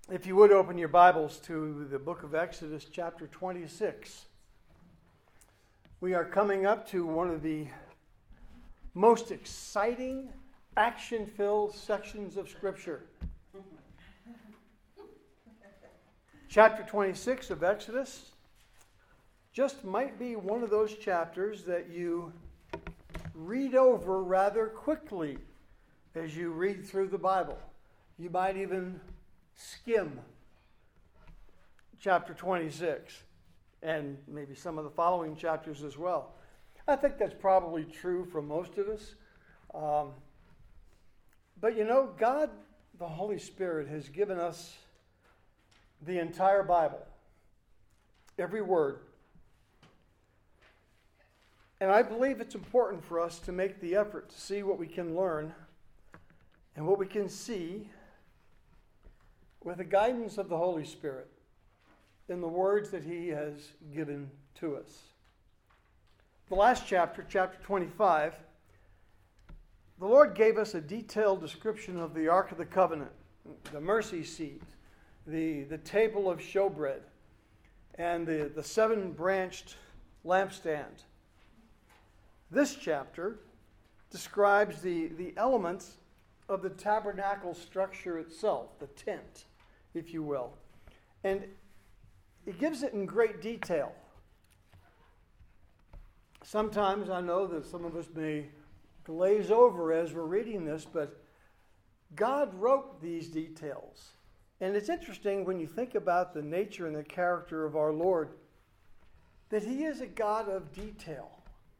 If you would open your Bibles to the book of Exodus, chapter 26. We are coming up to one of the most exciting, action-filled sections of Scripture. Chapter 26 of Exodus just might be one of those chapters that you read over rather quickly as you read through the Bible. You might even skim chapter 26 and maybe some of the following chapters as well. I think that's probably true for most of us. But you know, God, the Holy Spirit, has given us the entire Bible, every word. And I believe it's important for us to make the effort to see what we can learn and what we can see with the guidance of the Holy Spirit in the words that He has given to us. The last chapter, chapter 25, the Lord gave us a detailed description of the Ark of the Covenant, the mercy seat, the table of showbread, and the seven-branched lampstand. This chapter describes the elements of the tabernacle structure itself, the tent, if you will. And it gives it in great detail. Sometimes I know that some of us may glaze over as we're reading this, but God wrote these details. And it's interesting when you think about the nature and the character of our Lord, that He is a God of detail.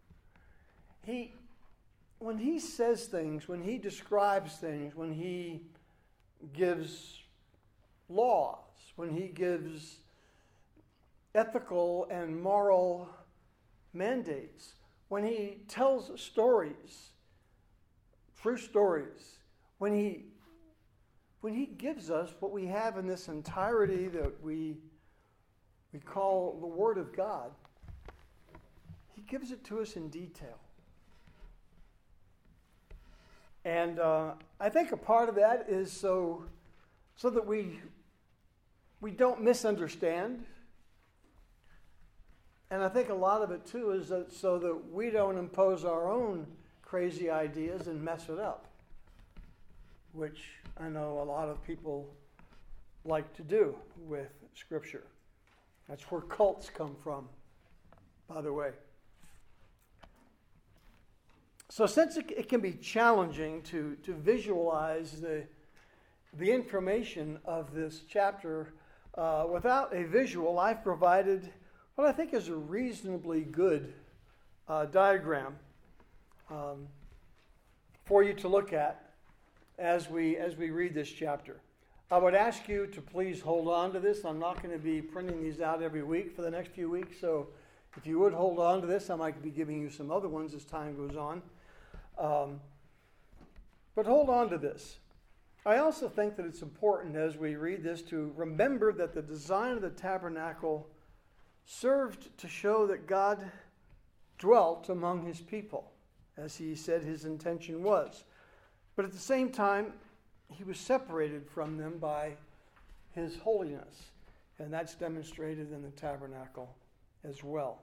When He says things, when He describes things, when He gives laws, when He gives ethical and moral mandates, when He tells stories, true stories, when He gives us what we have in this entirety that we call the Word of God, He gives it to us in detail. And I think a part of that is so that we don't misunderstand. And I think a lot of it, too, is that so that we don't impose our own crazy ideas and mess it up, which I know a lot of people like to do with Scripture. That's where cults come from, by the way. So since it can be challenging to visualize the information of this chapter without a visual, I've provided what I think is a reasonably good diagram for you to look at as we read this chapter. I would ask you to please hold on to this. I'm not going to be printing these out every week for the next few weeks, so if you would hold on to this, I might be giving you some other ones as time goes on. But hold on to this. I also think that it's important as we read this to remember that the design of the tabernacle served to show that God dwelt among His people, as He said His intention was. But at the same time, He was separated from them by His holiness, and that's demonstrated in the tabernacle as well.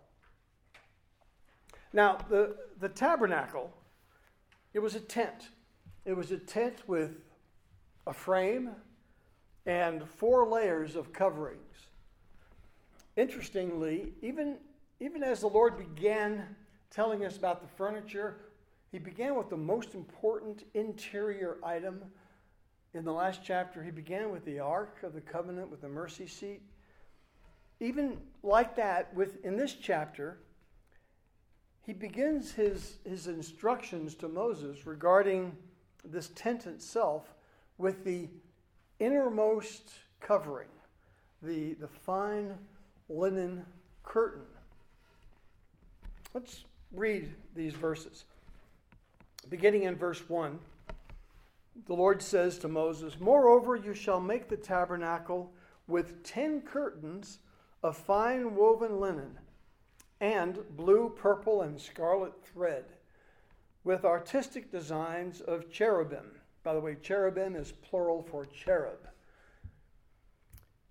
Now, the tabernacle, it was a tent. It was a tent with a frame and 4 layers of coverings. Interestingly, even as the Lord began telling us about the furniture, He began with the most important interior item. In the last chapter, He began with the Ark of the Covenant, with the mercy seat. Even like that, in this chapter, He begins his instructions to Moses regarding this tent itself with the innermost covering, the fine linen curtain. Let's read these verses. Beginning in verse 1, the Lord says to Moses, "Moreover, you shall make the tabernacle with 10 curtains of fine woven linen, and blue, purple, and scarlet thread, with artistic designs of cherubim." By the way, cherubim is plural for cherub.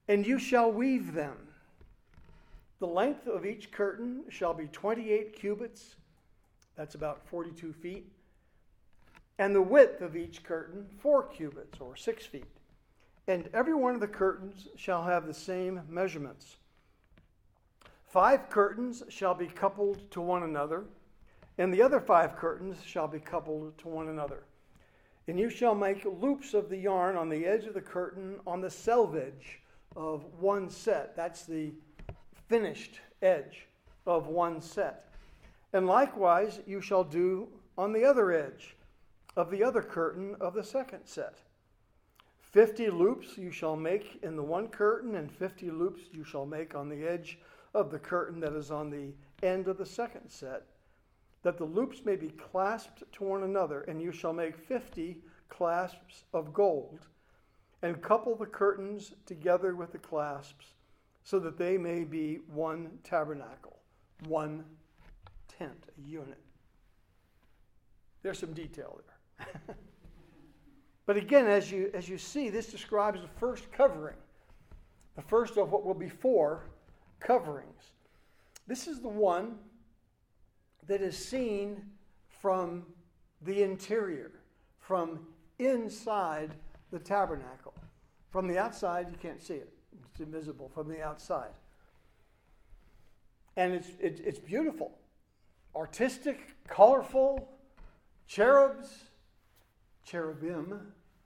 And you shall weave them. The length of each curtain shall be 28 cubits. That's about 42 feet. And the width of each curtain, 4 cubits, or 6 feet. And every one of the curtains shall have the same measurements. 5 curtains shall be coupled to one another, and the other 5 curtains shall be coupled to one another. And you shall make loops of the yarn on the edge of the curtain on the selvage of one set. That's the finished edge of one set. And likewise you shall do on the other edge of the other curtain of the second set. 50 loops you shall make in the one curtain, and 50 loops you shall make on the edge of the curtain that is on the end of the second set, that the loops may be clasped to one another. And you shall make 50 clasps of gold, and couple the curtains together with the clasps, so that they may be one tabernacle, one tent, a unit. There's some detail there. But again, as you see, this describes the first covering, the first of what will be 4 coverings. This is the one that is seen from the interior, from inside the tabernacle. From the outside, you can't see it. It's invisible from the outside. And it's beautiful, artistic, colorful, cherubim,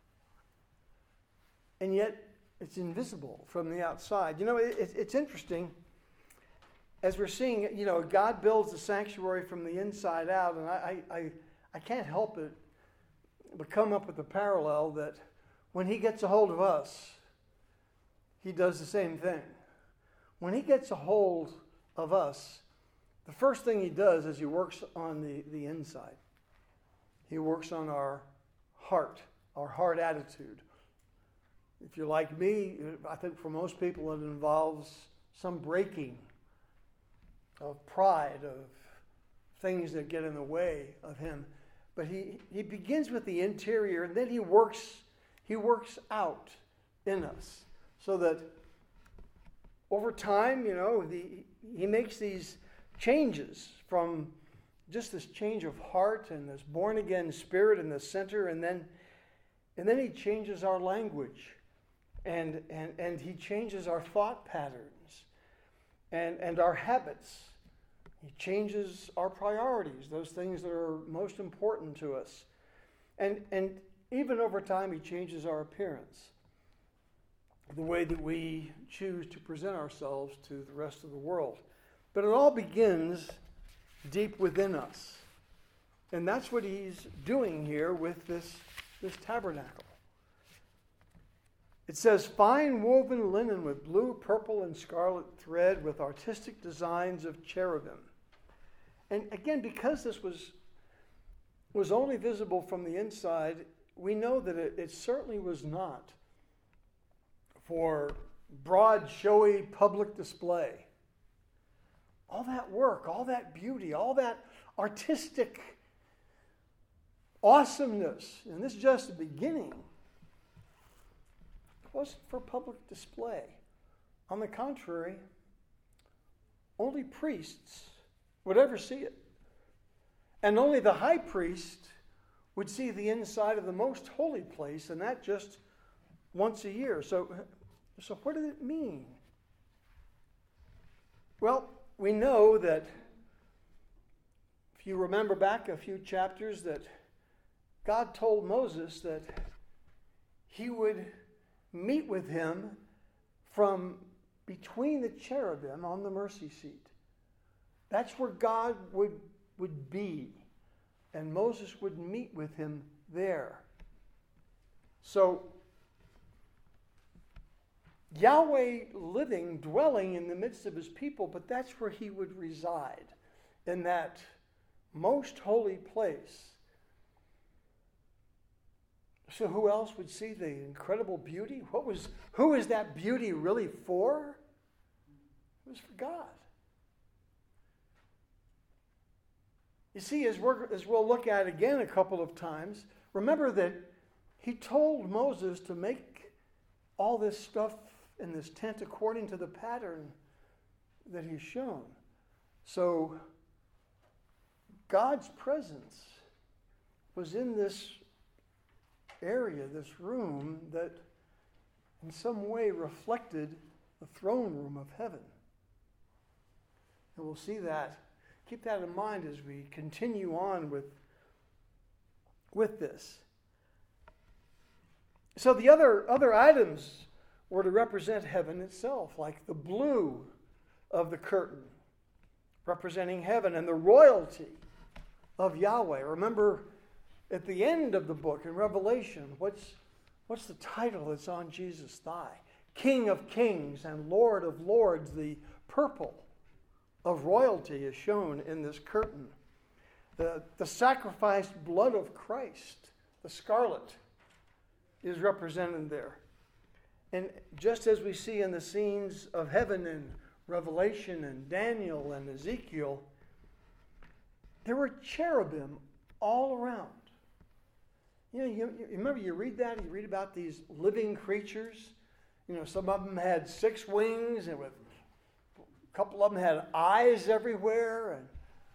and yet it's invisible from the outside. You know, it's interesting, as we're seeing, you know, God builds the sanctuary from the inside out, and I can't help it but come up with the parallel that when he gets a hold of us, he does the same thing. When he gets a hold of us, the first thing he does is he works on the inside. He works on our heart attitude. If you're like me, I think for most people it involves some breaking of pride, of things that get in the way of him. But he begins with the interior, and then he works out in us, so that over time, you know, he makes these changes from just this change of heart and this born-again spirit in the center, and then he changes our language, and he changes our thought patterns and our habits. He changes our priorities, those things that are most important to us. And even over time, he changes our appearance, the way that we choose to present ourselves to the rest of the world. But it all begins deep within us. And that's what he's doing here with this tabernacle. It says, fine woven linen with blue, purple, and scarlet thread with artistic designs of cherubim. And again, because this was only visible from the inside, we know that it certainly was not for broad, showy public display. All that work, all that beauty, all that artistic awesomeness, and this is just the beginning, wasn't for public display. On the contrary, only priests would ever see it. And only the high priest would see the inside of the most holy place, and that just once a year. So what did it mean? Well, we know that, if you remember back a few chapters, that God told Moses that he would meet with him from between the cherubim on the mercy seat. That's where God would be, and Moses would meet with him there. So Yahweh living, dwelling in the midst of his people, but that's where he would reside, in that most holy place. So who else would see the incredible beauty? Who is that beauty really for? It was for God. You see, as we'll look at again a couple of times, remember that he told Moses to make all this stuff in this tent according to the pattern that he's shown. So God's presence was in this area, this room, that in some way reflected the throne room of heaven. And we'll see that. Keep that in mind as we continue on with this. So the other items were to represent heaven itself, like the blue of the curtain, representing heaven, and the royalty of Yahweh. Remember, at the end of the book in Revelation, what's the title that's on Jesus' thigh? King of Kings and Lord of Lords. The purple of royalty is shown in this curtain. The sacrificed blood of Christ, the scarlet, is represented there. And just as we see in the scenes of heaven in Revelation and Daniel and Ezekiel, there were cherubim all around. You remember you read that, you read about these living creatures. Some of them had 6 wings, and a couple of them had eyes everywhere, and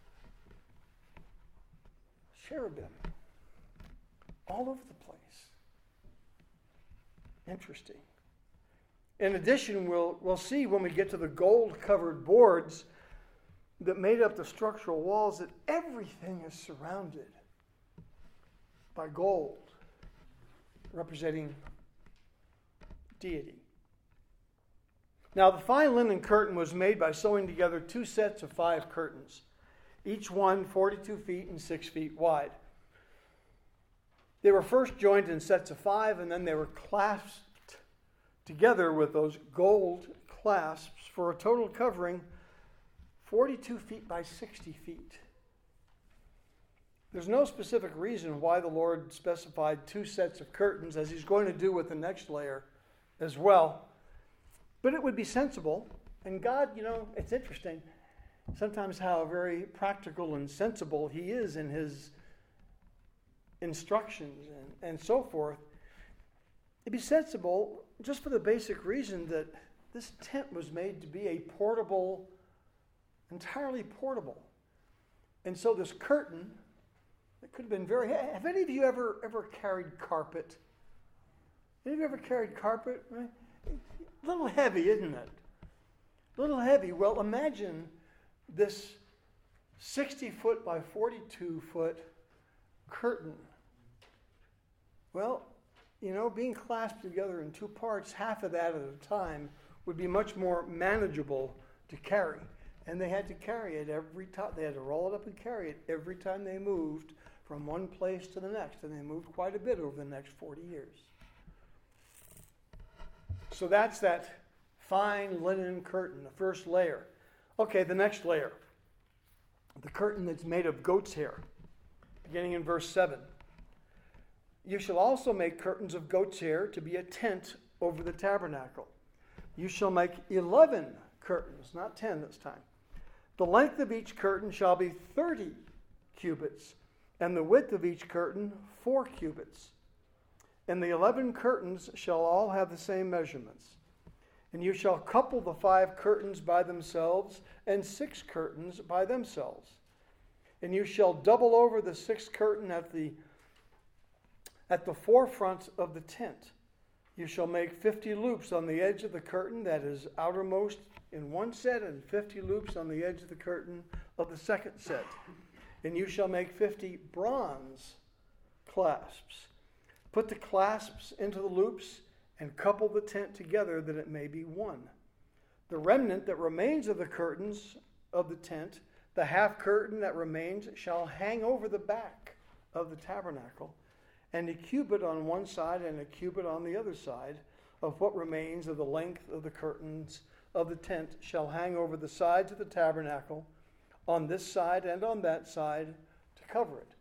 cherubim all over the place. Interesting. In addition, we'll see when we get to the gold-covered boards that made up the structural walls that everything is surrounded by gold, representing deity. Now, the fine linen curtain was made by sewing together 2 sets of 5 curtains, each one 42 feet and 6 feet wide. They were first joined in sets of 5, and then they were clasped together with those gold clasps for a total covering 42 feet by 60 feet. There's no specific reason why the Lord specified 2 sets of curtains, as he's going to do with the next layer as well. But it would be sensible. And God, it's interesting sometimes how very practical and sensible he is in his instructions and so forth. It'd be sensible just for the basic reason that this tent was made to be a portable, entirely portable. And so this curtain, it could have been have any of you ever carried carpet? Any of you ever carried carpet? Right? A little heavy, isn't it? A little heavy. Well, imagine this 60-foot by 42-foot curtain. Well, being clasped together in 2 parts, half of that at a time, would be much more manageable to carry. And they had to carry it every time. They had to roll it up and carry it every time they moved from one place to the next. And they moved quite a bit over the next 40 years. So that's that fine linen curtain, the first layer. Okay, the next layer. The curtain that's made of goat's hair, beginning in verse 7. You shall also make curtains of goat's hair to be a tent over the tabernacle. You shall make 11 curtains, not 10 this time. The length of each curtain shall be 30 cubits, and the width of each curtain 4 cubits. And the 11 curtains shall all have the same measurements. And you shall couple the 5 curtains by themselves, and 6 curtains by themselves. And you shall double over the 6th curtain at the forefront of the tent. You shall make 50 loops on the edge of the curtain that is outermost in one set, and 50 loops on the edge of the curtain of the second set. And you shall make 50 bronze clasps. Put the clasps into the loops and couple the tent together that it may be one. The remnant that remains of the curtains of the tent, the half curtain that remains, shall hang over the back of the tabernacle, and a cubit on one side and a cubit on the other side of what remains of the length of the curtains of the tent shall hang over the sides of the tabernacle on this side and on that side to cover it.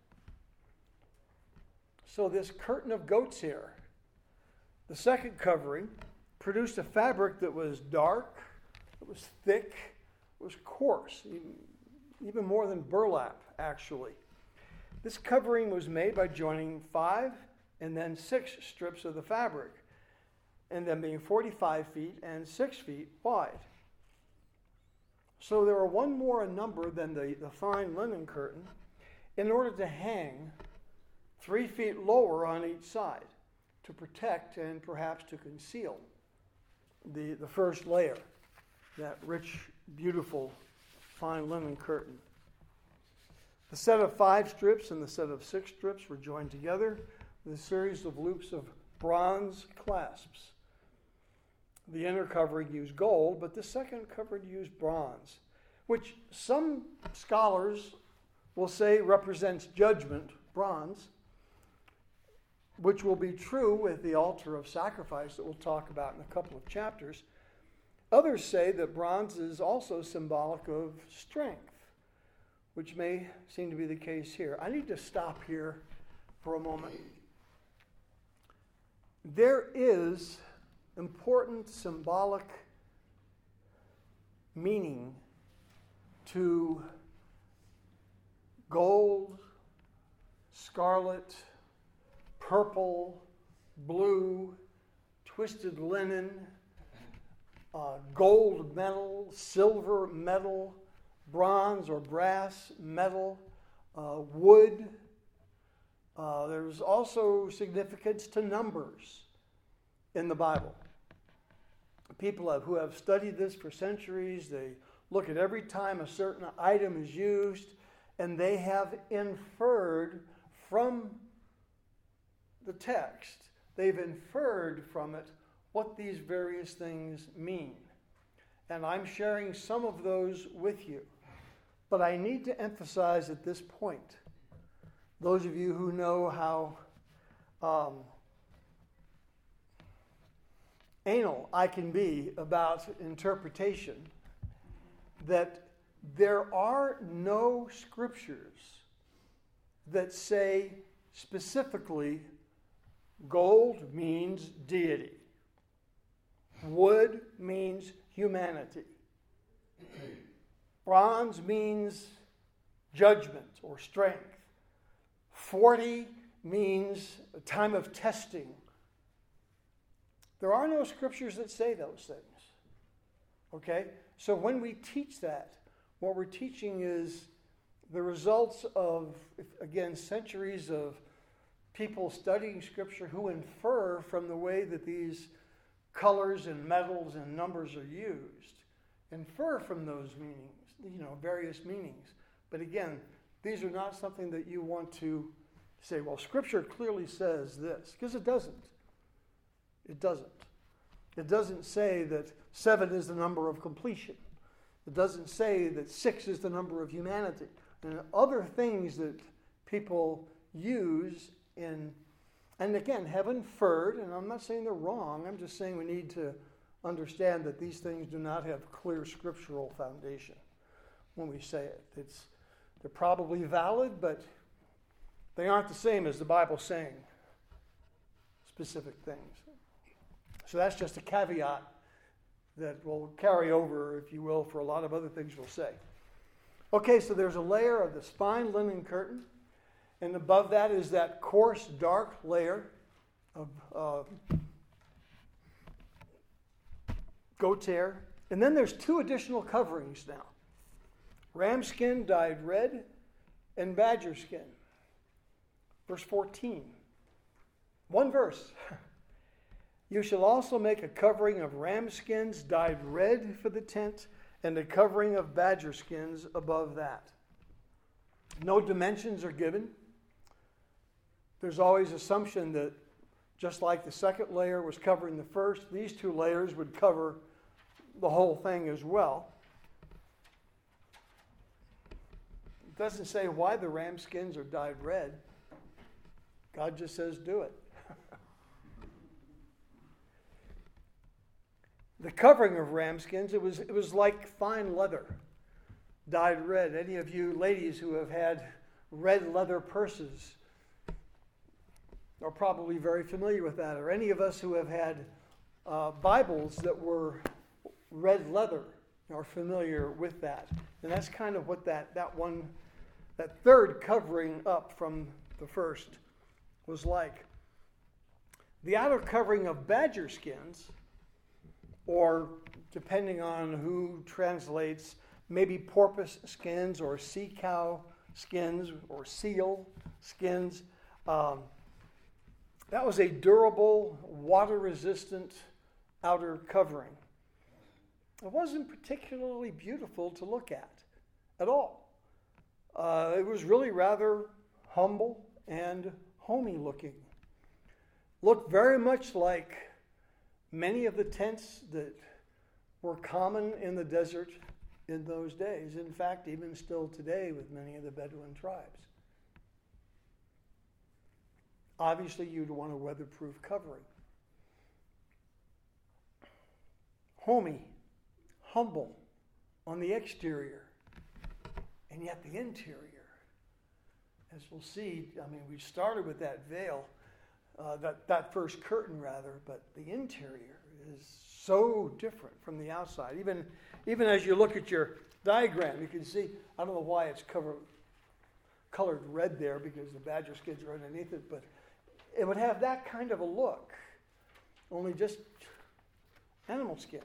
So this curtain of goat's hair, the second covering, produced a fabric that was dark, it was thick, it was coarse, even more than burlap, actually. This covering was made by joining 5 and then 6 strips of the fabric. and them being 45 feet and 6 feet wide. So there were one more in number than the fine linen curtain in order to hang 3 feet lower on each side to protect and perhaps to conceal the first layer, that rich, beautiful, fine linen curtain. The set of 5 strips and the set of 6 strips were joined together with a series of loops of bronze clasps. The inner covering used gold, but the second covering used bronze, which some scholars will say represents judgment, bronze, which will be true with the altar of sacrifice that we'll talk about in a couple of chapters. Others say that bronze is also symbolic of strength, which may seem to be the case here. I need to stop here for a moment. There is important symbolic meaning to gold, scarlet, purple, blue, twisted linen, gold metal, silver metal, bronze or brass metal, wood. There's also significance to numbers in the Bible. People who have studied this for centuries, they look at every time a certain item is used, and they have inferred from the text, they've inferred from it what these various things mean. And I'm sharing some of those with you. But I need to emphasize at this point, those of you who know how anal I can be about interpretation, that there are no scriptures that say specifically gold means deity, wood means humanity, bronze means judgment or strength, 40 means a time of testing. There are no scriptures that say those things. Okay? So when we teach that, what we're teaching is the results of, again, centuries of people studying Scripture who infer from the way that these colors and metals and numbers are used. Infer from those meanings, various meanings. But again, these are not something that you want to say, well, Scripture clearly says this, because it doesn't. It doesn't. It doesn't say that 7 is the number of completion. It doesn't say that 6 is the number of humanity. And other things that people use and again, have inferred, and I'm not saying they're wrong, I'm just saying we need to understand that these things do not have clear scriptural foundation when we say it. They're probably valid, but they aren't the same as the Bible saying specific things. So that's just a caveat that will carry over, if you will, for a lot of other things we'll say. Okay, so there's a layer of this fine linen curtain, and above that is that coarse, dark layer of goat's hair. And then there's 2 additional coverings now. Ram skin dyed red and badger skin. Verse 14. One verse. You shall also make a covering of ram skins dyed red for the tent, and a covering of badger skins above that. No dimensions are given. There's always assumption that just like the second layer was covering the first, these 2 layers would cover the whole thing as well. It doesn't say why the ram skins are dyed red. God just says do it. The covering of ram skins, it was like fine leather, dyed red. Any of you ladies who have had red leather purses are probably very familiar with that. Or any of us who have had Bibles that were red leather are familiar with that. And that's kind of what that third covering up from the first was like. the outer covering of badger skins, or depending on who translates, maybe porpoise skins or sea cow skins or seal skins. That was a durable, water-resistant outer covering. It wasn't particularly beautiful to look at all. It was really rather humble and homey looking. Looked very much like many of the tents that were common in the desert in those days. In fact, even still today with many of the Bedouin tribes. Obviously, you'd want a weatherproof covering. Homey, humble on the exterior, and yet the interior. As we'll see, we started with that veil, that first curtain rather, but the interior is so different from the outside. Even as you look at your diagram, you can see, I don't know why it's colored red there because the badger skins are underneath it, but it would have that kind of a look, only just animal skins.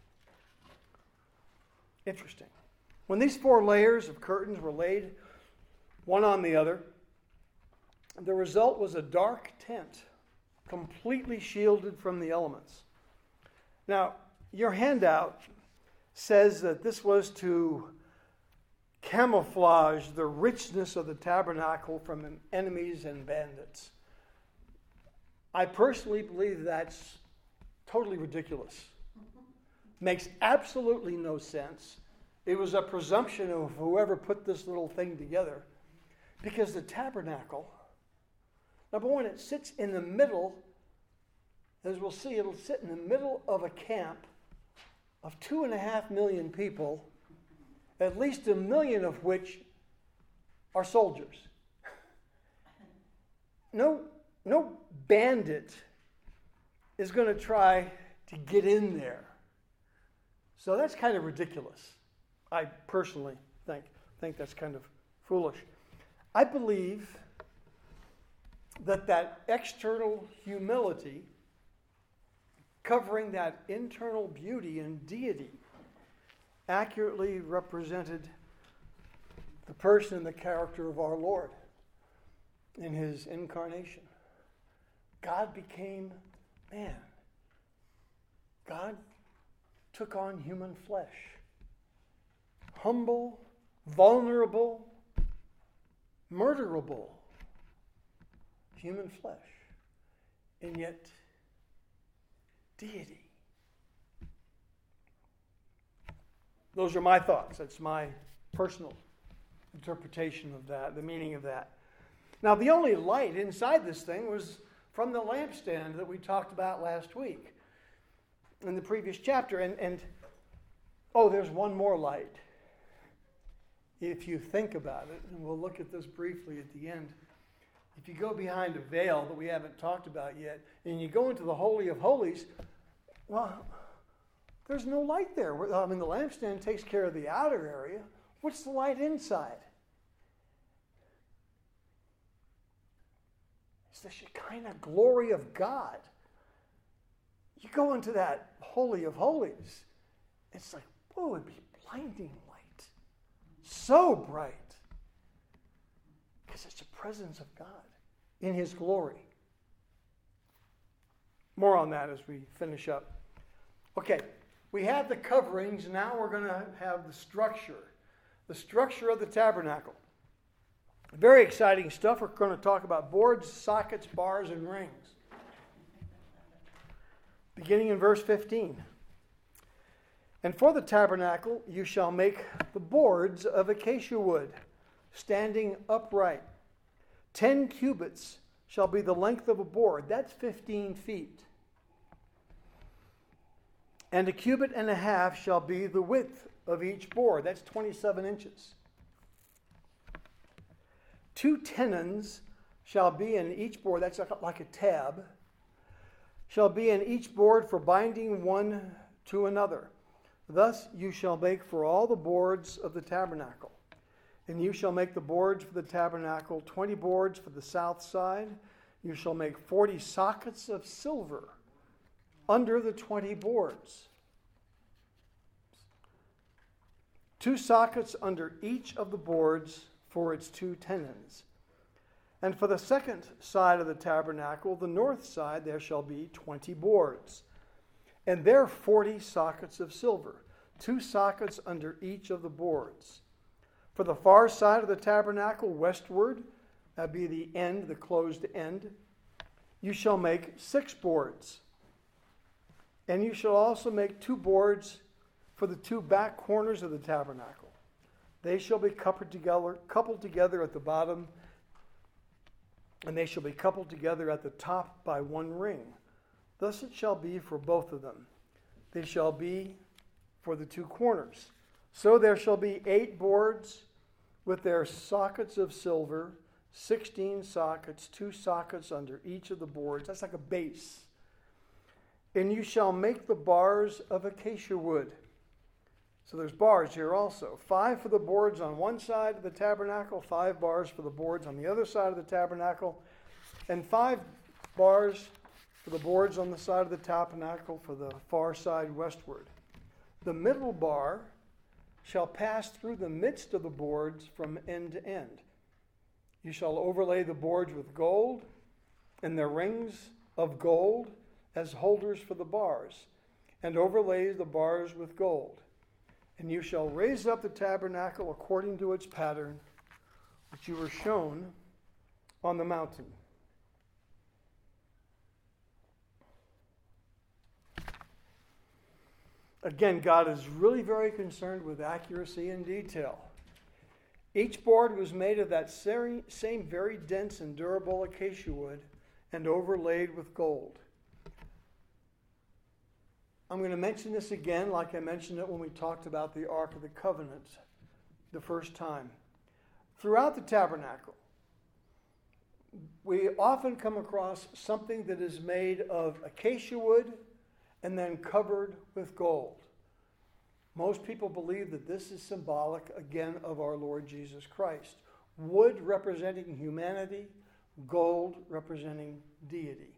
Interesting. When these 4 layers of curtains were laid one on the other, the result was a dark tent, completely shielded from the elements. Now, your handout says that this was to camouflage the richness of the tabernacle from enemies and bandits. I personally believe that's totally ridiculous. Makes absolutely no sense. It was a presumption of whoever put this little thing together. Because the tabernacle, number one, it sits in the middle, as we'll see, it'll sit in the middle of a camp of 2.5 million people, at least 1 million of which are soldiers. No bandit is going to try to get in there. So that's kind of ridiculous. I personally think that's kind of foolish. I believe that external humility covering that internal beauty and deity accurately represented the person and the character of our Lord in his incarnation. God became man. God took on human flesh. Humble, vulnerable, murderable human flesh. And yet, deity. Those are my thoughts. That's my personal interpretation of that, the meaning of that. Now, the only light inside this thing was from the lampstand that we talked about last week in the previous chapter. And there's one more light. If you think about it, and we'll look at this briefly at the end. If you go behind a veil that we haven't talked about yet, and you go into the Holy of Holies, well, there's no light there. The lampstand takes care of the outer area. What's the light inside? It's the Shekinah glory of God. You go into that Holy of Holies, it's like, whoa, it'd be blinding light. So bright. Because it's the presence of God in his glory. More on that as we finish up. Okay, we have the coverings. Now we're going to have the structure of the tabernacle. Very exciting stuff. We're going to talk about boards, sockets, bars, and rings. Beginning in verse 15. And for the tabernacle you shall make the boards of acacia wood, standing upright. 10 cubits shall be the length of a board. That's 15 feet. And 1.5 cubits shall be the width of each board. That's 27 inches. 2 tenons shall be in each board. That's like a tab. Shall be in each board for binding one to another. Thus you shall make for all the boards of the tabernacle. And you shall make the boards for the tabernacle, 20 boards for the south side, You shall make 40 sockets of silver under the 20 boards. 2 sockets under each of the boards for its 2 tenons. And for the second side of the tabernacle, the north side, there shall be 20 boards. And there 40 sockets of silver, 2 sockets under each of the boards. For the far side of the tabernacle, westward, that be the end, the closed end, you shall make 6 boards. And you shall also make 2 boards for the 2 back corners of the tabernacle. They shall be coupled together at the bottom, and they shall be coupled together at the top by 1 ring. Thus it shall be for both of them. They shall be for the 2 corners. So there shall be 8 boards with their sockets of silver, 16 sockets, 2 sockets under each of the boards. That's like a base. And you shall make the bars of acacia wood. So there's bars here also. 5 for the boards on one side of the tabernacle, 5 bars for the boards on the other side of the tabernacle, and 5 bars for the boards on the side of the tabernacle for the far side westward. The middle bar shall pass through the midst of the boards from end to end. You shall overlay the boards with gold, and their rings of gold as holders for the bars, and overlay the bars with gold. And you shall raise up the tabernacle according to its pattern, which you were shown on the mountain. Again, God is really very concerned with accuracy and detail. Each board was made of that same very dense and durable acacia wood and overlaid with gold. I'm going to mention this again like I mentioned it when we talked about the Ark of the Covenant the first time. Throughout the tabernacle, we often come across something that is made of acacia wood and then covered with gold. Most people believe that this is symbolic, again, of our Lord Jesus Christ. Wood representing humanity, gold representing deity.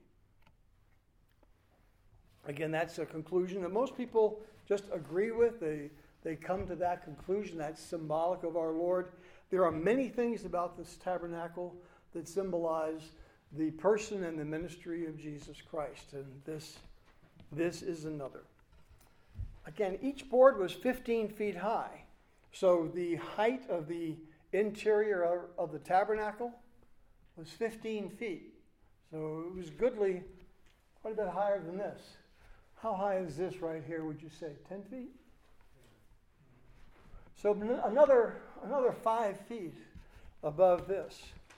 Again, that's a conclusion that most people just agree with. They come to that conclusion. That's symbolic of our Lord. There are many things about this tabernacle that symbolize the person and the ministry of Jesus Christ. And this is another. Again, each board was 15 feet high. So the height of the interior of the tabernacle was 15 feet. So it was goodly, quite a bit higher than this. How high is this right here, would you say? 10 feet? So another 5 feet above this.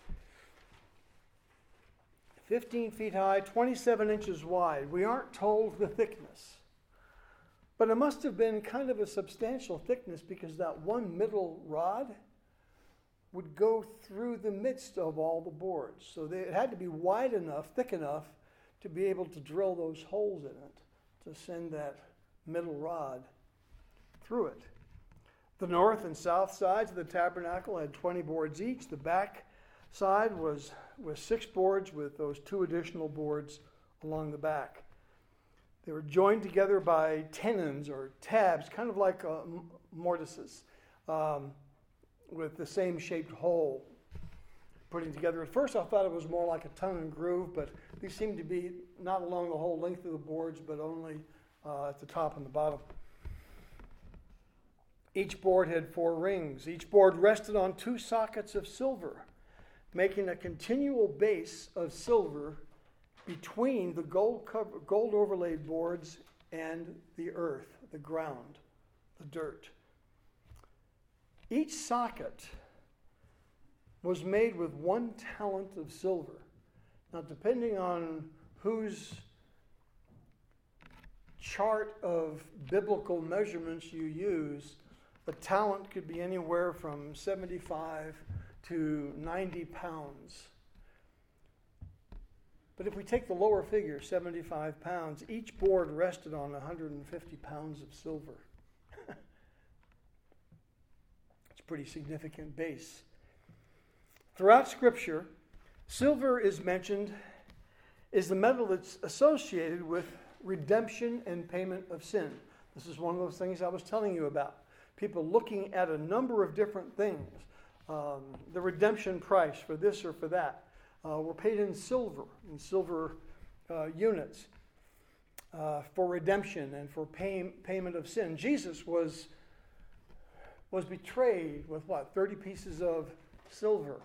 15 feet high, 27 inches wide. We aren't told the thickness. But it must have been kind of a substantial thickness because that one middle rod would go through the midst of all the boards. So it had to be wide enough, thick enough, to be able to drill those holes in it to send that middle rod through it. The north and south sides of the tabernacle had 20 boards each. The back side was 6 boards with those 2 additional boards along the back. They were joined together by tenons or tabs, kind of like mortises, with the same shaped hole putting together. At first I thought it was more like a tongue and groove, but these seemed to be not along the whole length of the boards, but only at the top and the bottom. Each board had 4 rings. Each board rested on 2 sockets of silver, making a continual base of silver between the gold overlaid boards and the earth, the ground, the dirt. Each socket was made with 1 talent of silver. Now, depending on whose chart of biblical measurements you use, a talent could be anywhere from 75 to 90 pounds. But if we take the lower figure, 75 pounds, each board rested on 150 pounds of silver. It's a pretty significant base. Throughout Scripture, silver is mentioned is the metal that's associated with redemption and payment of sin. This is one of those things I was telling you about. People looking at a number of different things. The redemption price for this or for that. Were paid in silver units for redemption and for payment of sin. Jesus was betrayed with 30 pieces of silver.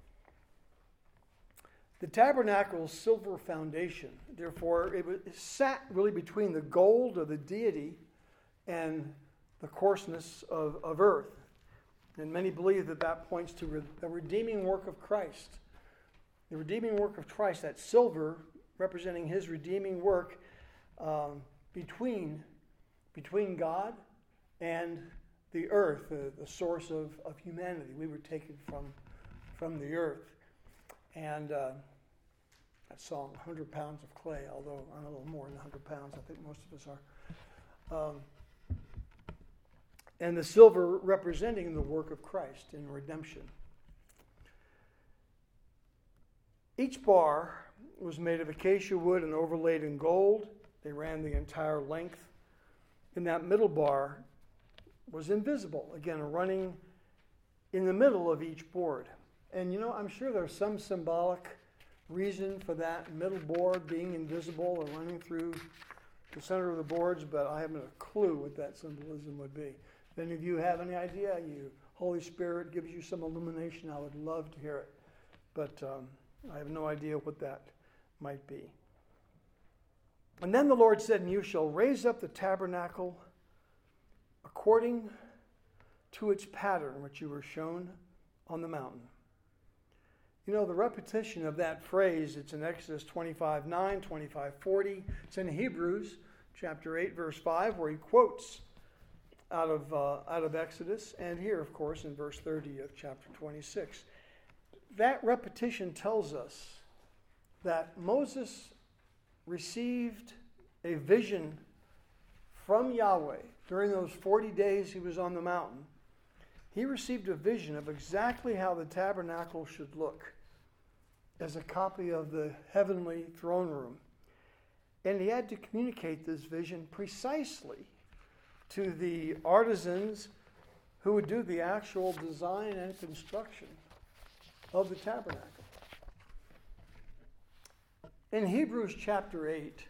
The tabernacle's silver foundation, therefore, it sat really between the gold of the deity and the coarseness of earth. And many believe that points to the redeeming work of Christ. The redeeming work of Christ, that silver representing his redeeming work between God and the earth, the source of humanity. We were taken from the earth. And that song, 100 pounds of clay, although I'm a little more than 100 pounds, I think most of us are. And the silver representing the work of Christ in redemption. Each bar was made of acacia wood and overlaid in gold. They ran the entire length. And that middle bar was invisible, again, running in the middle of each board. And I'm sure there's some symbolic reason for that middle board being invisible or running through the center of the boards, but I haven't a clue what that symbolism would be. If any of you have any idea, Holy Spirit gives you some illumination, I would love to hear it. But I have no idea what that might be. And then the Lord said, "And you shall raise up the tabernacle according to its pattern, which you were shown on the mountain." The repetition of that phrase, it's in Exodus 25:9, 25:40. It's in Hebrews chapter 8, verse 5, where he quotes out of Exodus, and here, of course, in verse 30 of chapter 26. That repetition tells us that Moses received a vision from Yahweh during those 40 days he was on the mountain. He received a vision of exactly how the tabernacle should look as a copy of the heavenly throne room. And he had to communicate this vision precisely to the artisans who would do the actual design and construction of the tabernacle. In Hebrews chapter 8,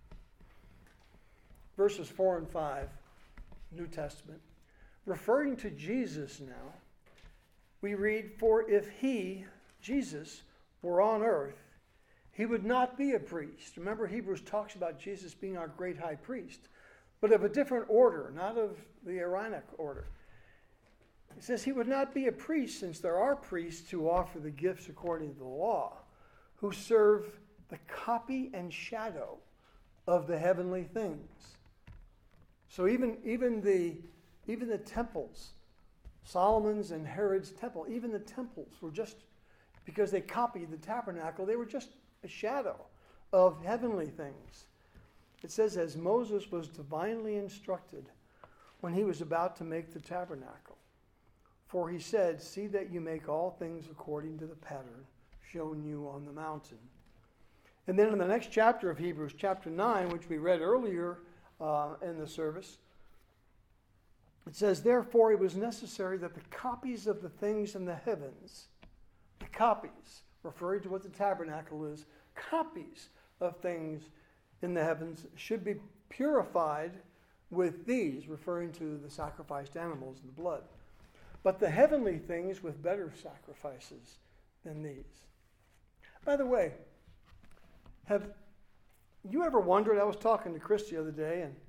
verses 4 and 5, New Testament, referring to Jesus now, we read, "For if he, Jesus, were on earth, he would not be a priest." Remember, Hebrews talks about Jesus being our great high priest, but of a different order, not of the Aaronic order. It says he would not be a priest, since there are priests who offer the gifts according to the law, who serve the copy and shadow of the heavenly things. So even the temples, Solomon's and Herod's temple, even the temples were just, because they copied the tabernacle, they were just a shadow of heavenly things. It says, as Moses was divinely instructed when he was about to make the tabernacle. For he said, "See that you make all things according to the pattern shown you on the mountain." And then in the next chapter of Hebrews, chapter 9, which we read earlier in the service, it says, "Therefore it was necessary that the copies of the things in the heavens," the copies, referring to what the tabernacle is, copies of things in the heavens, should be purified with these, referring to the sacrificed animals and the blood. But the heavenly things with better sacrifices than these. By the way, have you ever wondered, I was talking to Chris the other day, and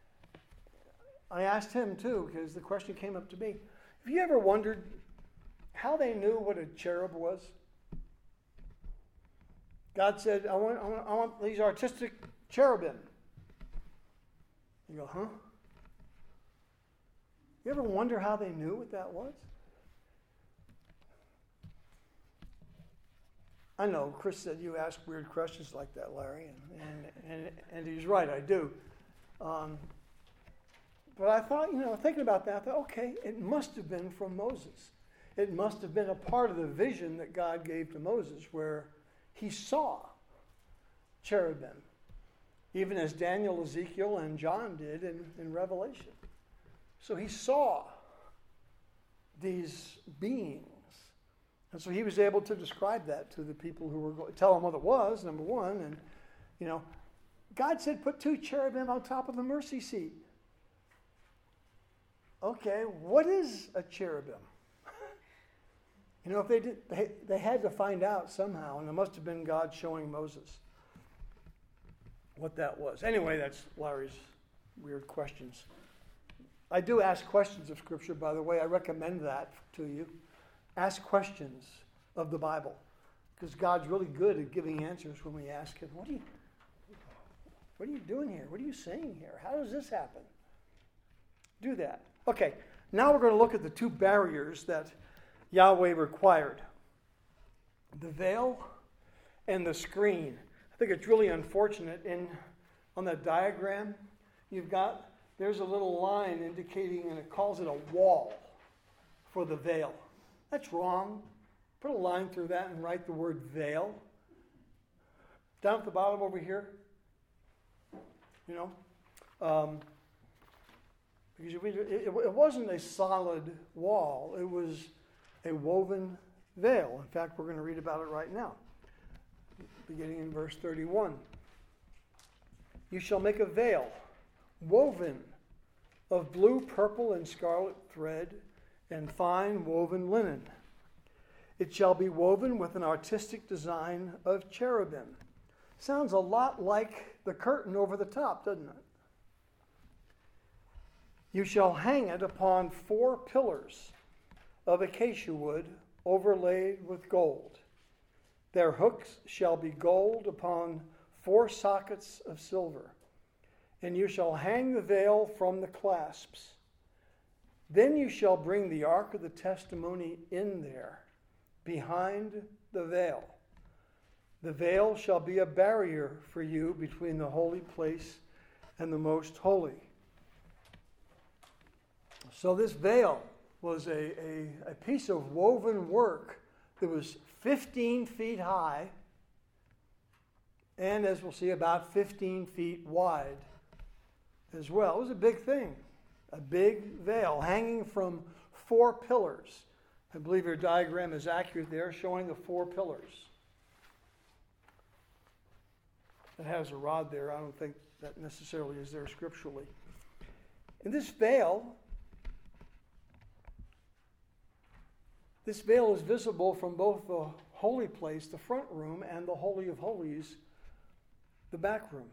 I asked him too, because the question came up to me. Have you ever wondered how they knew what a cherub was? God said, I want these artistic cherubim. You go, huh? You ever wonder how they knew what that was? I know, Chris said you ask weird questions like that, Larry, and he's right, I do. But I thought, thinking about that, I thought, okay, it must have been from Moses. It must have been a part of the vision that God gave to Moses, where he saw cherubim, even as Daniel, Ezekiel, and John did in Revelation. So he saw these beings. And so he was able to describe that to the people who were going, tell them what it was, number one. And, God said, put 2 cherubim on top of the mercy seat. Okay, what is a cherubim? If they did, they had to find out somehow, and it must have been God showing Moses what that was. Anyway, that's Larry's weird questions. I do ask questions of Scripture, by the way. I recommend that to you. Ask questions of the Bible, because God's really good at giving answers when we ask Him, what are you doing here? What are you saying here? How does this happen? Do that. Okay, now we're going to look at the 2 barriers that Yahweh required. The veil and the screen. I think it's really unfortunate. On that diagram, there's a little line indicating, and it calls it a wall for the veil. That's wrong. Put a line through that and write the word veil. Down at the bottom over here. Because it wasn't a solid wall. It was a woven veil. In fact, we're going to read about it right now, beginning in verse 31. You shall make a veil woven of blue, purple, and scarlet thread and fine woven linen. It shall be woven with an artistic design of cherubim. Sounds a lot like the curtain over the top, doesn't it? You shall hang it upon 4 pillars of acacia wood overlaid with gold. Their hooks shall be gold upon 4 sockets of silver. And you shall hang the veil from the clasps. Then you shall bring the ark of the testimony in there, behind the veil. The veil shall be a barrier for you between the holy place and the most holy. So this veil was a piece of woven work that was 15 feet high and, as we'll see, about 15 feet wide as well. It was a big thing, a big veil hanging from 4 pillars. I believe your diagram is accurate there, showing the 4 pillars. It has a rod there. I don't think that necessarily is there scripturally. And this veil is visible from both the holy place, the front room, and the Holy of Holies, the back room.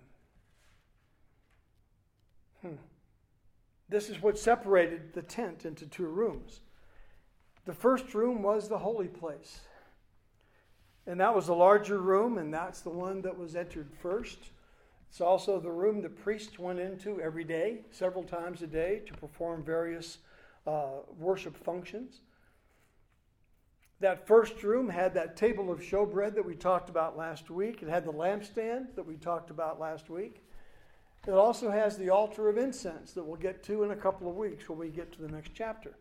This is what separated the tent into 2 rooms. The first room was the holy place. And that was the larger room, and that's the one that was entered first. It's also the room the priests went into every day, several times a day, to perform various worship functions. That first room had that table of showbread that we talked about last week. It had the lampstand that we talked about last week. It also has the altar of incense that we'll get to in a couple of weeks when we get to the next chapter.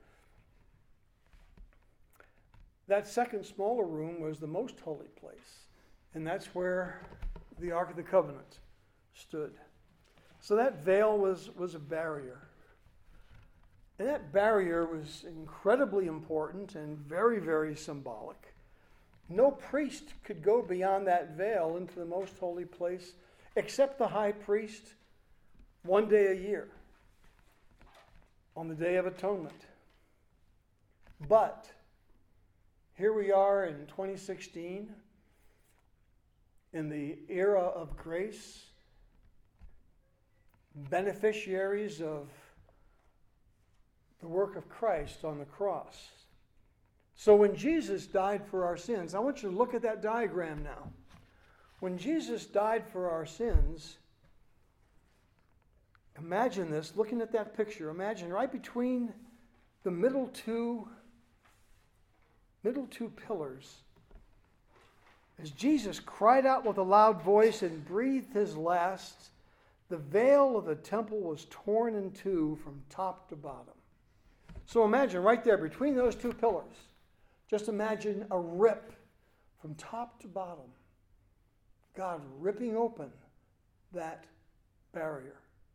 That second smaller room was the most holy place, and that's where the Ark of the Covenant stood. So that veil was a barrier. And that barrier was incredibly important and very, very symbolic. No priest could go beyond that veil into the most holy place except the high priest one day a year on the Day of Atonement. But here we are in 2016 in the era of grace, beneficiaries of the work of Christ on the cross. So when Jesus died for our sins, I want you to look at that diagram now. When Jesus died for our sins, imagine this, looking at that picture, imagine right between the middle two pillars, as Jesus cried out with a loud voice and breathed his last, the veil of the temple was torn in 2 from top to bottom. So imagine right there between those 2 pillars, just imagine a rip from top to bottom. God ripping open that barrier.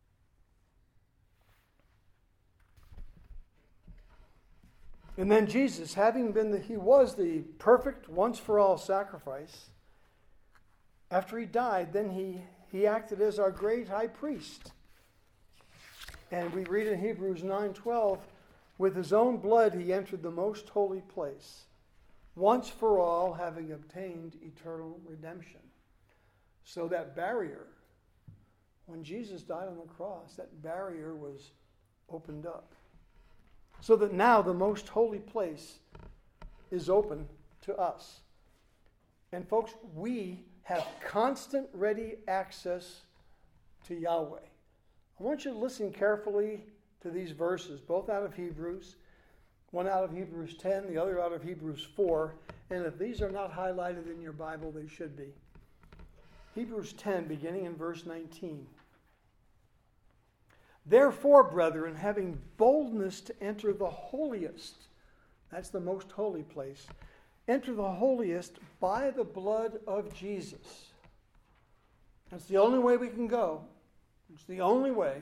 And then Jesus, he was the perfect once-for-all sacrifice. After he died, then he acted as our great high priest. And we read in Hebrews 9:12, with his own blood he entered the most holy place, once for all having obtained eternal redemption. So that barrier, when Jesus died on the cross, that barrier was opened up. So that now the most holy place is open to us. And folks, we have constant ready access to Yahweh. I want you to listen carefully to these verses, both out of Hebrews, one out of Hebrews 10, the other out of Hebrews 4. And if these are not highlighted in your Bible, they should be. Hebrews 10, beginning in verse 19. Therefore, brethren, having boldness to enter the holiest, that's the most holy place, enter the holiest by the blood of Jesus. That's the only way we can go. It's the only way.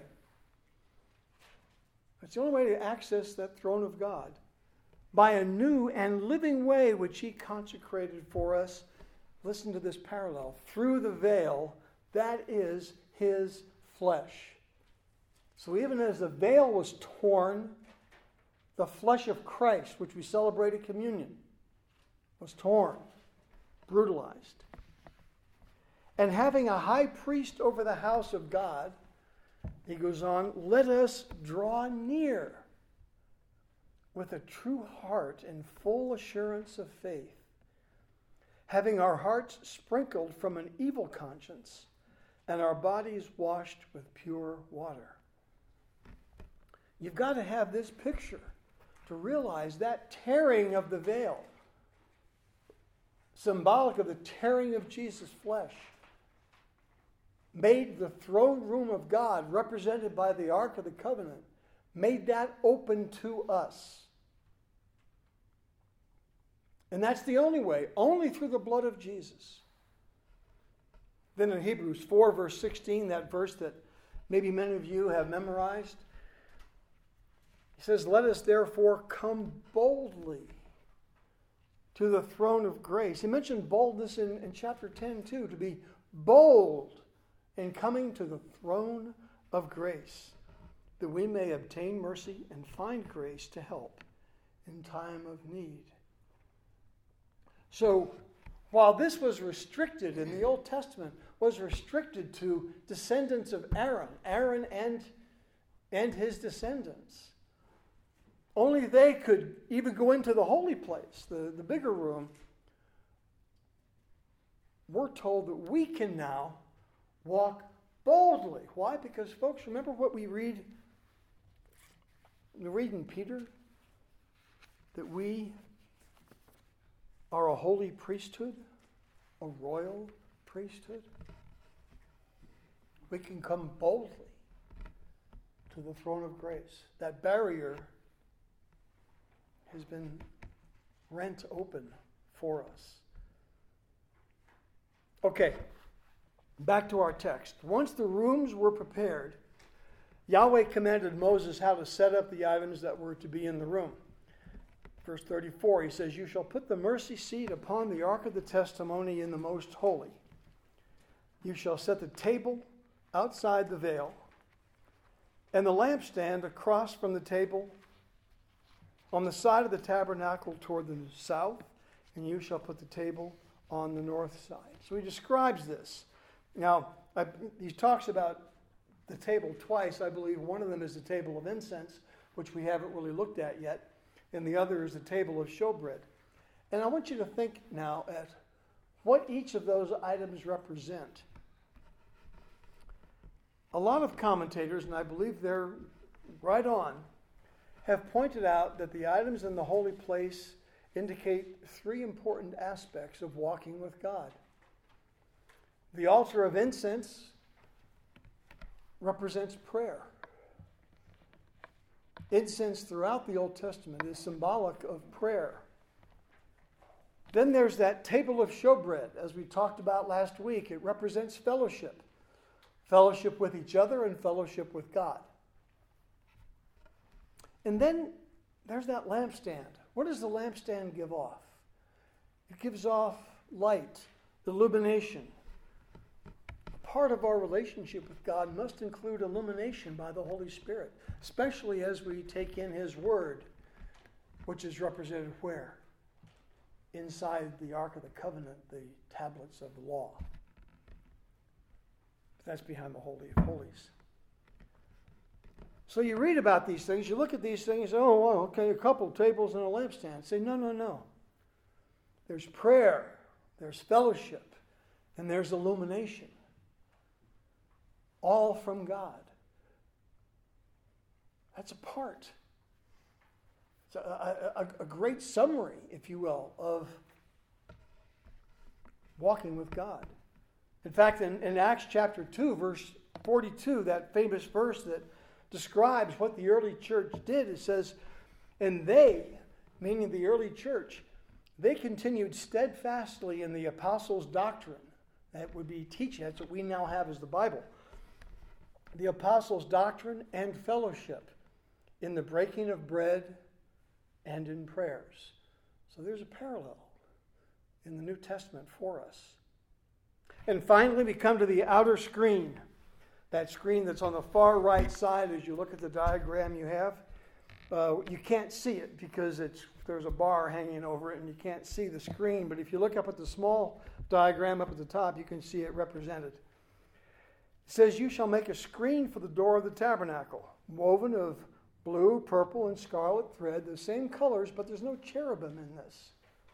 It's the only way to access that throne of God. By a new and living way which he consecrated for us. Listen to this parallel. Through the veil, that is his flesh. So even as the veil was torn, the flesh of Christ, which we celebrate at communion, was torn, brutalized. And having a high priest over the house of God, he goes on, let us draw near with a true heart and full assurance of faith, having our hearts sprinkled from an evil conscience and our bodies washed with pure water. You've got to have this picture to realize that tearing of the veil, symbolic of the tearing of Jesus' flesh, made the throne room of God, represented by the Ark of the Covenant, made that open to us. And that's the only way, only through the blood of Jesus. Then in Hebrews 4, verse 16, that verse that maybe many of you have memorized, he says, let us therefore come boldly to the throne of grace. He mentioned boldness in chapter 10 too, to be bold in coming to the throne of grace, that we may obtain mercy and find grace to help in time of need. So, while this was restricted in the Old Testament, was restricted to descendants of Aaron and his descendants. Only they could even go into the holy place, the bigger room. We're told that we can now walk boldly. Why? Because, folks, remember what we read in Peter? That we are a holy priesthood, a royal priesthood. We can come boldly to the throne of grace. That barrier has been rent open for us. Okay, back to our text. Once the rooms were prepared, Yahweh commanded Moses how to set up the items that were to be in the room. Verse 34, he says, you shall put the mercy seat upon the ark of the testimony in the most holy. You shall set the table outside the veil, and the lampstand across from the table on the side of the tabernacle toward the south, and you shall put the table on the north side. So he describes this. Now, he talks about the table twice. I believe one of them is the table of incense, which we haven't really looked at yet, and the other is the table of showbread. And I want you to think now at what each of those items represent. A lot of commentators, and I believe they're right on, have pointed out that the items in the holy place indicate three important aspects of walking with God. The altar of incense represents prayer. Incense throughout the Old Testament is symbolic of prayer. Then there's that table of showbread, as we talked about last week. It represents fellowship. Fellowship with each other and fellowship with God. And then there's that lampstand. What does the lampstand give off? It gives off light, illumination. Part of our relationship with God must include illumination by the Holy Spirit, especially as we take in His Word, which is represented where? Inside the Ark of the Covenant, the tablets of the law. That's behind the Holy of Holies. So you read about these things, you look at these things, oh, well, okay, a couple of tables and a lampstand. Say, no. There's prayer, there's fellowship, and there's illumination. All from God. That's a part. It's a great summary, if you will, of walking with God. In fact, in Acts chapter 2, verse 42, that famous verse that describes what the early church did, it says, and they, meaning the early church, they continued steadfastly in the apostles' doctrine. That would be teaching. That's what we now have as the Bible. The apostles' doctrine and fellowship, in the breaking of bread and in prayers. So there's a parallel in the New Testament for us. And finally, we come to the outer screen. That screen that's on the far right side as you look at the diagram you have. You can't see it because there's a bar hanging over it and you can't see the screen. But if you look up at the small diagram up at the top, you can see it represented. It says, you shall make a screen for the door of the tabernacle, woven of blue, purple, and scarlet thread, the same colors, but there's no cherubim in this.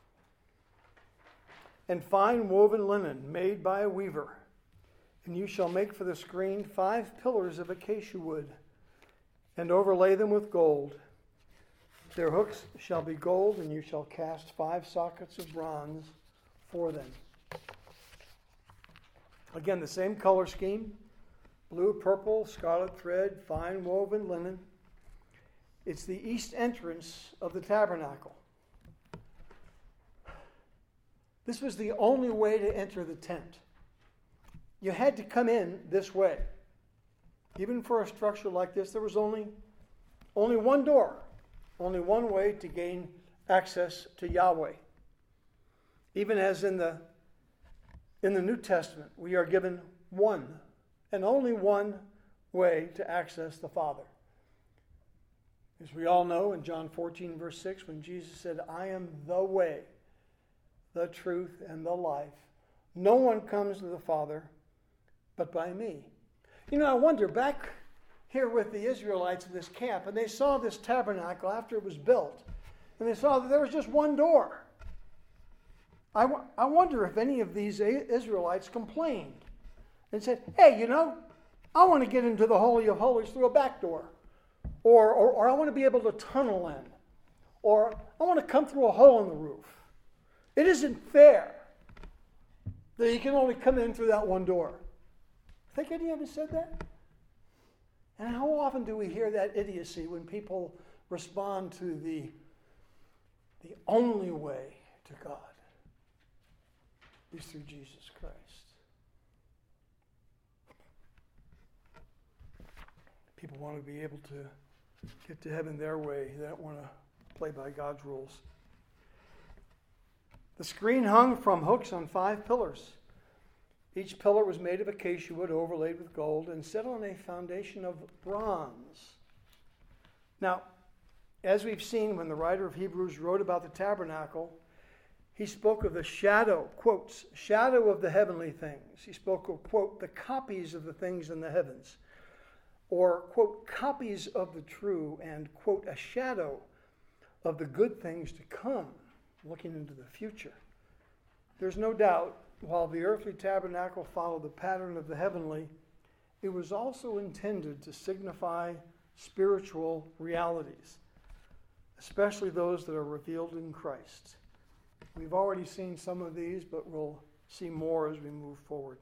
And fine woven linen made by a weaver. And you shall make for the screen 5 pillars of acacia wood, and overlay them with gold. Their hooks shall be gold, and you shall cast 5 sockets of bronze for them. Again, the same color scheme. Blue, purple, scarlet thread, fine woven linen. It's the east entrance of the tabernacle. This was the only way to enter the tent. You had to come in this way. Even for a structure like this, there was only one door, only one way to gain access to Yahweh. Even as in the New Testament, we are given one and only one way to access the Father. As we all know, in John 14, verse 6, when Jesus said, I am the way, the truth, and the life. No one comes to the Father but by me. You know, I wonder, back here with the Israelites in this camp, and they saw this tabernacle after it was built, and they saw that there was just one door. I wonder if any of these Israelites complained and said, hey, you know, I want to get into the Holy of Holies through a back door. Or I want to be able to tunnel in. Or I want to come through a hole in the roof. It isn't fair that you can only come in through that one door. Think any of us said that? And how often do we hear that idiocy when people respond to the only way to God is through Jesus Christ? People want to be able to get to heaven their way. They don't want to play by God's rules. The screen hung from hooks on 5 pillars. Each pillar was made of acacia wood overlaid with gold and set on a foundation of bronze. Now, as we've seen when the writer of Hebrews wrote about the tabernacle, he spoke of the shadow, quotes, shadow of the heavenly things. He spoke of, quote, the copies of the things in the heavens. Or, quote, copies of the true and, quote, a shadow of the good things to come, looking into the future. There's no doubt, while the earthly tabernacle followed the pattern of the heavenly, it was also intended to signify spiritual realities, especially those that are revealed in Christ. We've already seen some of these, but we'll see more as we move forward.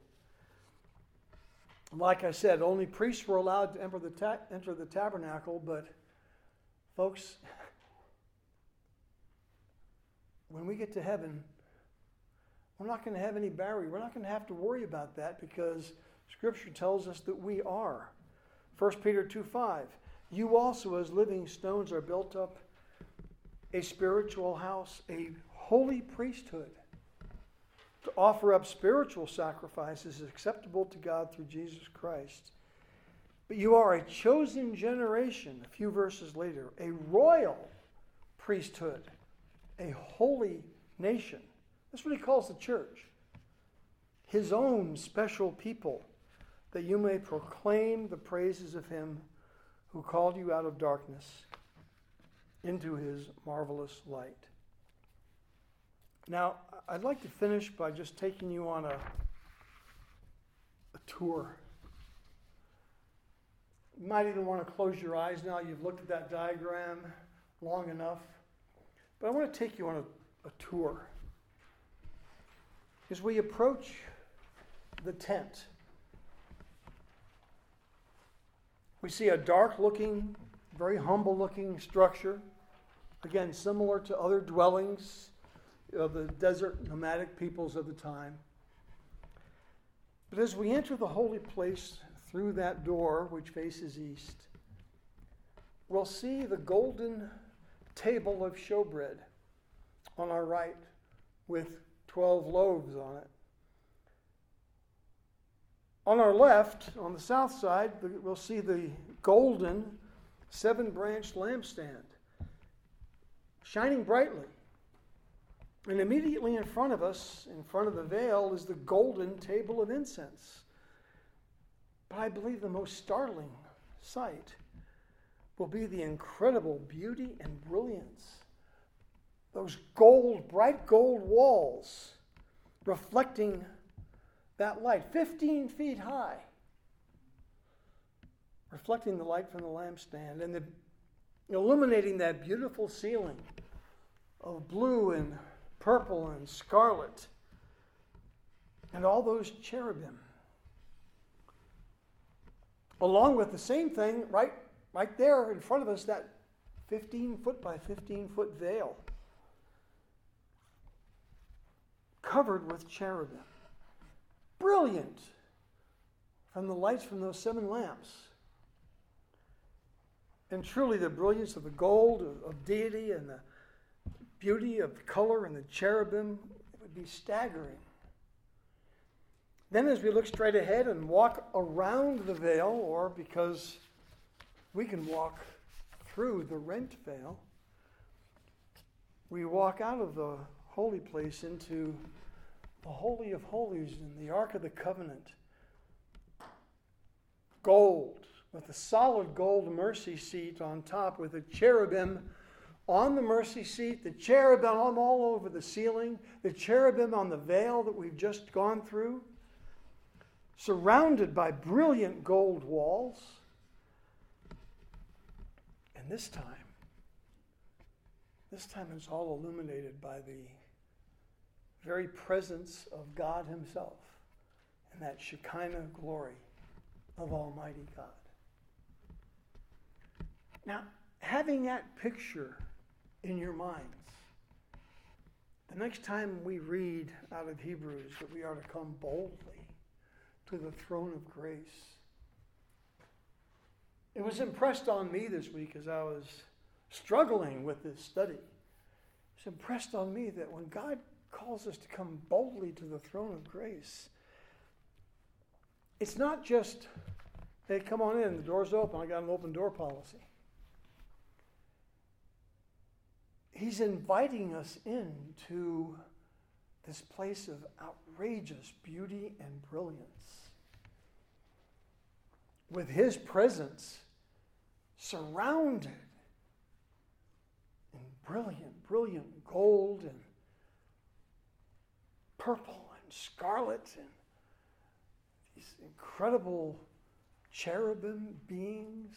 Like I said, only priests were allowed to enter the tabernacle, but folks, when we get to heaven, We're not going to have any barrier. We're not going to have to worry about that because Scripture tells us that we are. 1 Peter 2:5, you also as living stones are built up a spiritual house, a holy priesthood, to offer up spiritual sacrifices acceptable to God through Jesus Christ. But you are a chosen generation, a few verses later, a royal priesthood, a holy nation. That's what he calls the church. His own special people, that you may proclaim the praises of him who called you out of darkness into his marvelous light. Now, I'd like to finish by just taking you on a tour. You might even want to close your eyes now. You've looked at that diagram long enough. But I want to take you on a tour. As we approach the tent, we see a dark-looking, very humble-looking structure. Again, similar to other dwellings of the desert nomadic peoples of the time. But as we enter the holy place through that door, which faces east, we'll see the golden table of showbread on our right with 12 loaves on it. On our left, on the south side, we'll see the golden 7-branched lampstand shining brightly. And immediately in front of us, in front of the veil, is the golden table of incense. But I believe the most startling sight will be the incredible beauty and brilliance. Those gold, bright gold walls reflecting that light, 15 feet high, reflecting the light from the lampstand and illuminating that beautiful ceiling of blue and purple and scarlet, and all those cherubim. Along with the same thing, right there in front of us, that 15-foot by 15-foot veil, covered with cherubim. Brilliant from the lights from those 7 lamps. And truly the brilliance of the gold of deity and the beauty of the color and the cherubim, it would be staggering. Then as we look straight ahead and walk around the veil, or because we can walk through the rent veil, we walk out of the holy place into the Holy of Holies and the Ark of the Covenant. Gold, with a solid gold mercy seat on top, with a cherubim on the mercy seat, the cherubim all over the ceiling, the cherubim on the veil that we've just gone through, surrounded by brilliant gold walls. And this time it's all illuminated by the very presence of God himself and that Shekinah glory of Almighty God. Now, having that picture in your minds, the next time we read out of Hebrews that we are to come boldly to the throne of grace, it was impressed on me this week as I was struggling with this study. It's impressed on me that when God calls us to come boldly to the throne of grace, it's not just, hey, come on in, the door's open, I got an open door policy. He's inviting us into this place of outrageous beauty and brilliance, with his presence surrounded in brilliant gold and purple and scarlet and these incredible cherubim beings.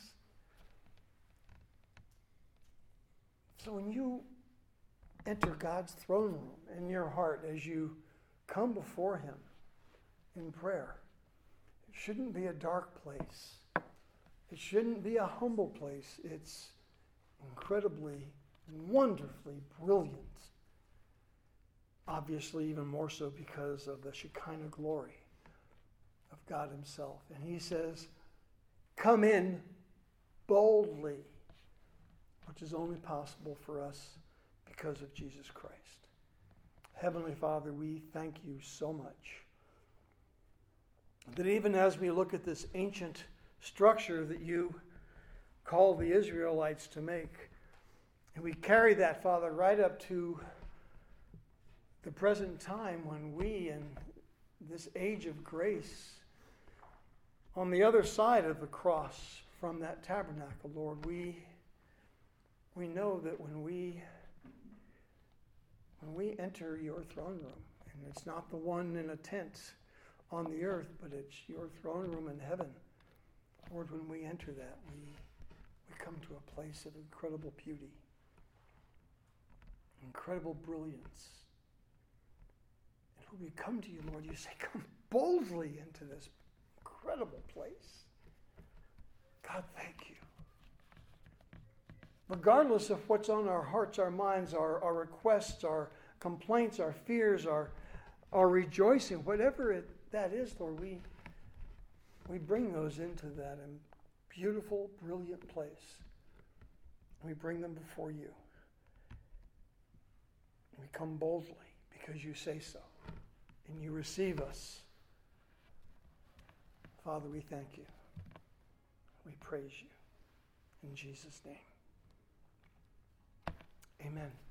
So when you enter God's throne room in your heart as you come before him in prayer, it shouldn't be a dark place. It shouldn't be a humble place. It's incredibly, wonderfully brilliant. obviously even more so because of the Shekinah glory of God himself. And he says, come in boldly, which is only possible for us because of Jesus Christ. Heavenly Father, we thank you so much that even as we look at this ancient structure that you call the Israelites to make, and we carry that, Father, right up to the present time when we, in this age of grace, on the other side of the cross from that tabernacle, Lord, we know that when we enter your throne room, and it's not the one in a tent on the earth, but it's your throne room in heaven, Lord, when we enter that, we come to a place of incredible beauty, incredible brilliance. And when we come to you, Lord, you say, come boldly into this incredible place. God, thank you. Regardless of what's on our hearts, our minds, our requests, our complaints, our fears, our rejoicing, whatever that is, Lord, we bring those into that beautiful, brilliant place. We bring them before you. We come boldly because you say so, and you receive us. Father, we thank you. We praise you. In Jesus' name. Amen.